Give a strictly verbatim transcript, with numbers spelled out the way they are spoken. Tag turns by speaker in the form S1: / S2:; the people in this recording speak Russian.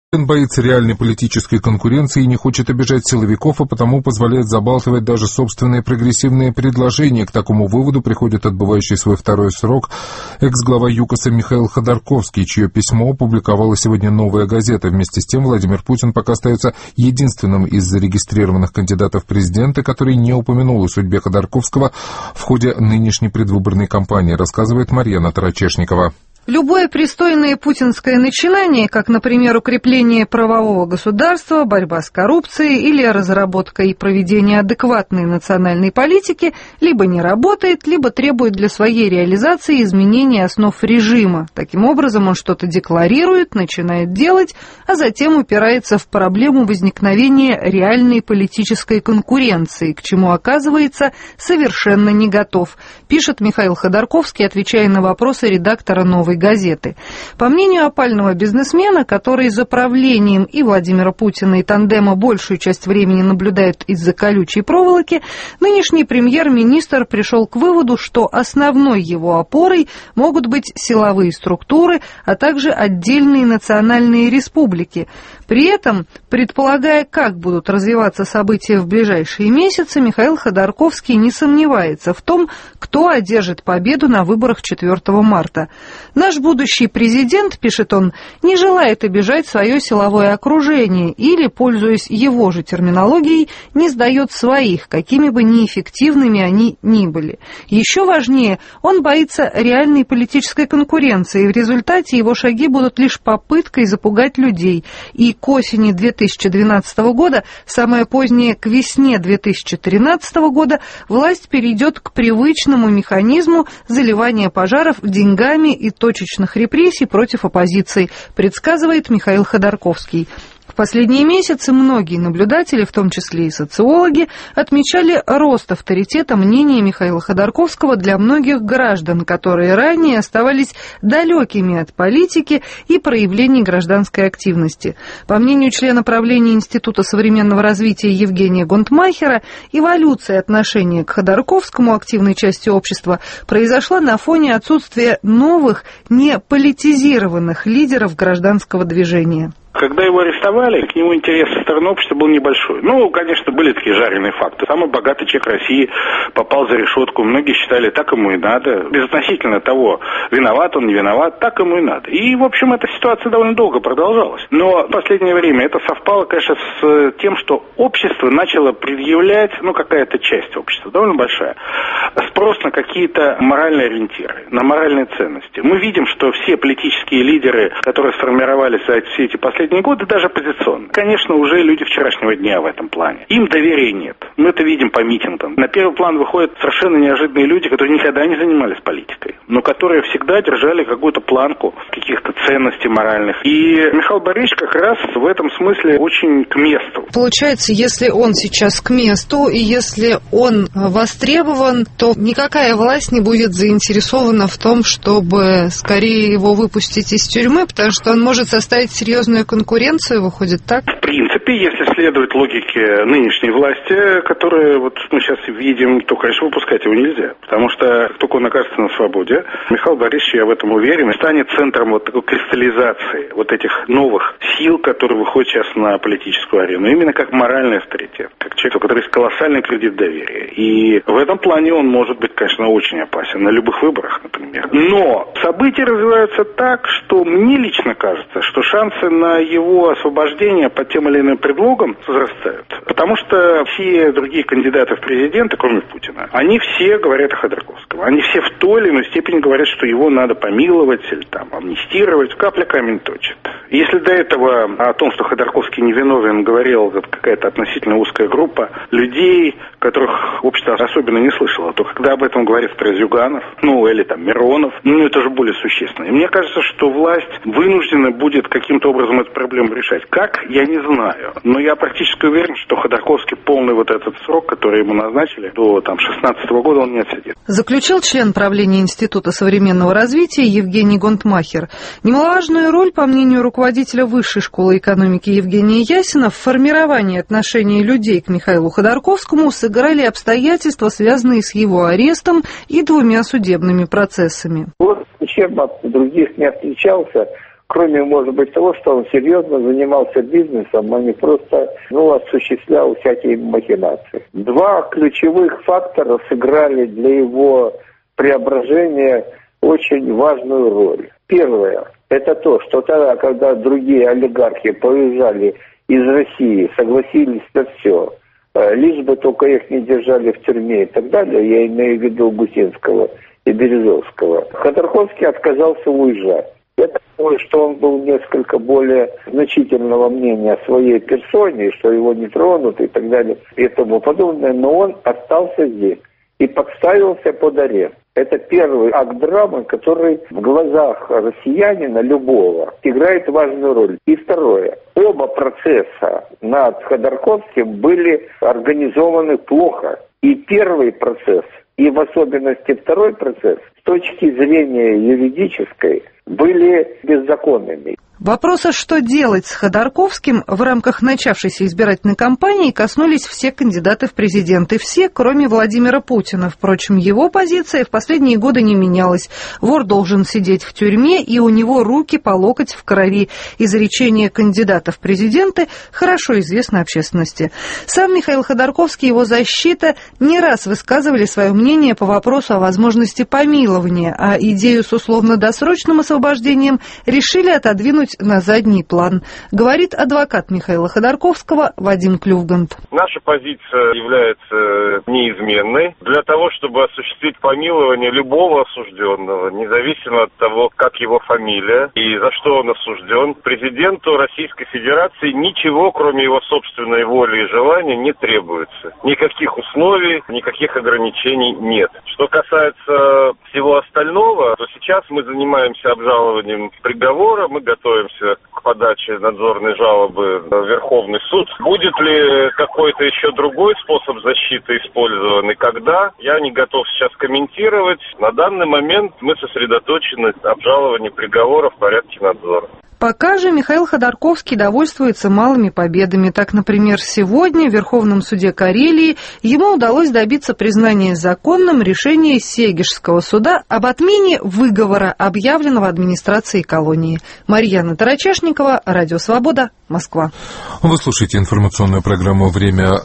S1: Он боится реальной политической конкуренции и не хочет обижать силовиков, а потому позволяет забалтывать даже собственные прогрессивные предложения. К такому выводу приходит отбывающий свой второй срок экс-глава ЮКОСа Михаил Ходорковский, чье письмо опубликовала сегодня «Новая газета». Вместе с тем Владимир Путин пока остается единственным из зарегистрированных кандидатов в президенты, который не упомянул о судьбе Ходорковского в ходе нынешней предвыборной кампании, рассказывает Марьяна Тарачешникова.
S2: Любое пристойное путинское начинание, как, например, укрепление правового государства, борьба с коррупцией или разработка и проведение адекватной национальной политики, либо не работает, либо требует для своей реализации изменения основ режима. Таким образом, он что-то декларирует, начинает делать, а затем упирается в проблему возникновения реальной политической конкуренции, к чему оказывается совершенно не готов, пишет Михаил Ходорковский, отвечая на вопросы редактора «Новой газеты». По мнению опального бизнесмена, который за правлением и Владимира Путина, и тандема большую часть времени наблюдает из-за колючей проволоки, нынешний премьер-министр пришел к выводу, что основной его опорой могут быть силовые структуры, а также отдельные национальные республики. При этом, предполагая, как будут развиваться события в ближайшие месяцы, Михаил Ходорковский не сомневается в том, кто одержит победу на выборах четвёртого марта. Наш будущий президент, пишет он, не желает обижать свое силовое окружение или, пользуясь его же терминологией, не сдает своих, какими бы неэффективными они ни были. Еще важнее, он боится реальной политической конкуренции, и в результате его шаги будут лишь попыткой запугать людей. И к осени две тысячи двенадцатого года, самое позднее к весне две тысячи тринадцатого года, власть перейдет к привычному механизму заливания пожаров деньгами и точечных репрессий против оппозиции, предсказывает Михаил Ходорковский. В последние месяцы многие наблюдатели, в том числе и социологи, отмечали рост авторитета мнения Михаила Ходорковского для многих граждан, которые ранее оставались далекими от политики и проявлений гражданской активности. По мнению члена правления Института современного развития Евгения Гонтмахера, эволюция отношения к Ходорковскому активной части общества произошла на фоне отсутствия новых, не политизированных лидеров гражданского движения.
S3: Когда его арестовали, к нему интерес со стороны общества был небольшой. Ну, конечно, были такие жареные факты. Самый богатый человек России попал за решетку. Многие считали, так ему и надо. Безотносительно того, виноват он, не виноват, так ему и надо. И, в общем, эта ситуация довольно долго продолжалась. Но в последнее время это совпало, конечно, с тем, что общество начало предъявлять, ну, какая-то часть общества, довольно большая, спрос на какие-то моральные ориентиры, на моральные ценности. Мы видим, что все политические лидеры, которые сформировались за все эти последние годы, даже оппозиционные, конечно, уже люди вчерашнего дня в этом плане. Им доверия нет. Мы это видим по митингам. На первый план выходят совершенно неожиданные люди, которые никогда не занимались политикой, но которые всегда держали какую-то планку каких-то ценностей моральных. И Михаил Борисович как раз в этом смысле очень к месту.
S2: Получается, если он сейчас к месту, и если он востребован, то никакая власть не будет заинтересована в том, чтобы скорее его выпустить из тюрьмы, потому что он может составить серьезную конкуренцию, выходит так?
S3: В принципе, если следовать логике нынешней власти, которую вот мы сейчас видим, то, конечно, выпускать его нельзя. Потому что, как только он окажется на свободе, Михаил Борисович, я в этом уверен, станет центром вот такой кристаллизации вот этих новых сил, которые выходят сейчас на политическую арену. Именно как моральный авторитет, как человек, у которого есть колоссальный кредит доверия. И в этом плане он может быть, конечно, очень опасен на любых выборах, например. Но события развиваются так, что мне лично кажется, что шансы на его освобождение под тем или иным предлогом возрастают. Потому что все другие кандидаты в президенты, кроме Путина, они все говорят о Ходорковском. Они все в той или иной степени говорят, что его надо помиловать или там амнистировать. Капля камень точит. Если до этого о том, что Ходорковский невиновен, говорила какая-то относительно узкая группа людей, которых общество особенно не слышало, то когда об этом говорит Зюганов, ну или там Миронов, ну это же более существенно. И мне кажется, что власть вынуждена будет каким-то образом эту проблему решать. Как, я не знаю. Но я практически уверен, что Ходорковский полный вот этот срок, который ему назначили, до там шестнадцатого года он не отсидит.
S2: Заключил член правления Института современного развития Евгений Гонтмахер. Немаловажную роль, по мнению руководителя Высшей школы экономики Евгения Ясина, в формировании отношений людей к Михаилу Ходорковскому сыграли обстоятельства, связанные с его арестом и двумя судебными процессами.
S4: Вот чем от других не отличался, Кроме, может быть, того, что он серьезно занимался бизнесом, а не просто, ну, осуществлял всякие махинации. Два ключевых фактора сыграли для его преображения очень важную роль. Первое – это то, что тогда, когда другие олигархи поезжали из России, согласились на все, лишь бы только их не держали в тюрьме и так далее, я имею в виду Гусинского и Березовского, Ходорковский отказался уезжать. Я думаю, что он был несколько более значительного мнения о своей персоне, что его не тронут и так далее и тому подобное, но он остался здесь и подставился под арест. Это первый акт драмы, который в глазах россиянина любого играет важную роль. И второе. Оба процесса над Ходорковским были организованы плохо. И первый процесс, и в особенности второй процесс, с точки зрения юридической, были беззаконными.
S2: Вопроса, что делать с Ходорковским в рамках начавшейся избирательной кампании, коснулись все кандидаты в президенты. Все, кроме Владимира Путина. Впрочем, его позиция в последние годы не менялась. Вор должен сидеть в тюрьме, и у него руки по локоть в крови. Изречение кандидата в президенты хорошо известно общественности. Сам Михаил Ходорковский и его защита не раз высказывали свое мнение по вопросу о возможности помилования, а идею с условно-досрочным освобождением решили отодвинуть на задний план, говорит адвокат Михаила Ходорковского Вадим Клювгант.
S5: Наша позиция является неизменной. Для того, чтобы осуществить помилование любого осужденного, независимо от того, как его фамилия и за что он осужден, президенту Российской Федерации ничего, кроме его собственной воли и желания, не требуется. Никаких условий, никаких ограничений нет. Что касается всего остального, то сейчас мы занимаемся обжалованием приговора, мы готовим к подаче надзорной жалобы в Верховный суд. Будет ли какой-то еще другой способ защиты использован и когда, я не готов сейчас комментировать. На данный момент мы сосредоточены на обжаловании приговора в порядке надзора.
S2: Пока же Михаил Ходорковский довольствуется малыми победами. Так, например, сегодня в Верховном суде Карелии ему удалось добиться признания законным решения Сегежского суда об отмене выговора, объявленного администрацией колонии. Марьяна Тарачешникова, Радио Свобода, Москва.
S1: Вы слушаете информационную программу «Время